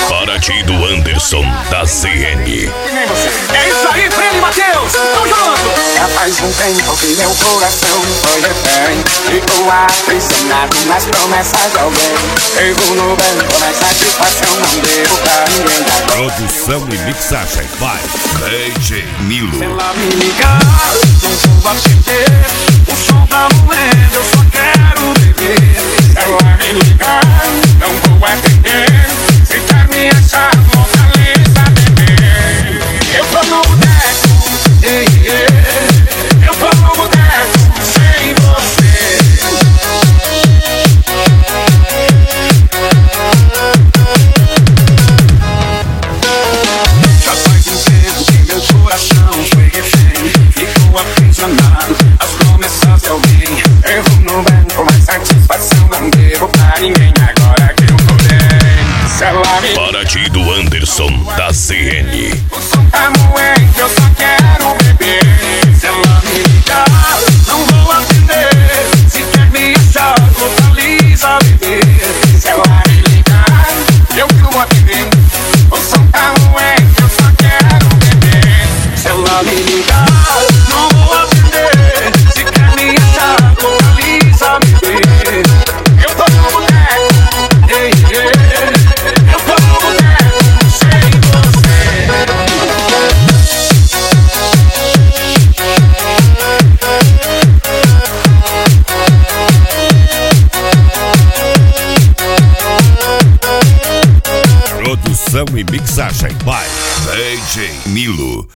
Para ti do Anderson da ZN. É isso aí, Fred e Matheus, tamo junto! Já faz um tempo que meu coração foi refém. Ficou aprisionado nas promessas de alguém. Erro no banco, mas satisfação não devo pra ninguém. Produção e mixagem vai DJ Milo. Ela me ligar, não vou atender. O som tá moendo, eu só quero beber. Ela me ligar, não vou atender. Se quer me achar, localiza, bebê. Eu tô no boteco, eu tô no boteco sem você. Já faz um tempo que meu coração foi refém. Ficou aprisionado, as promessas de alguém. Erro no banco, mas satisfação não devo pra ninguém. Agora que eu tô bem, se ela me Para ti do Anderson da ZN. o som tá moendo, eu só quero beber. Se ela me ligar, não vou atender. Se quer me achar, localiza, bebê. Se ela me ligar, eu vou atender. O som tá moendo, eu só quero beber. Se ela me ligar, não vou atender. Se quer me achar, localiza, bebê. Eu tô no boteco, Eu tô no boteco sem você. Produção e mixagem vai DJ Milo.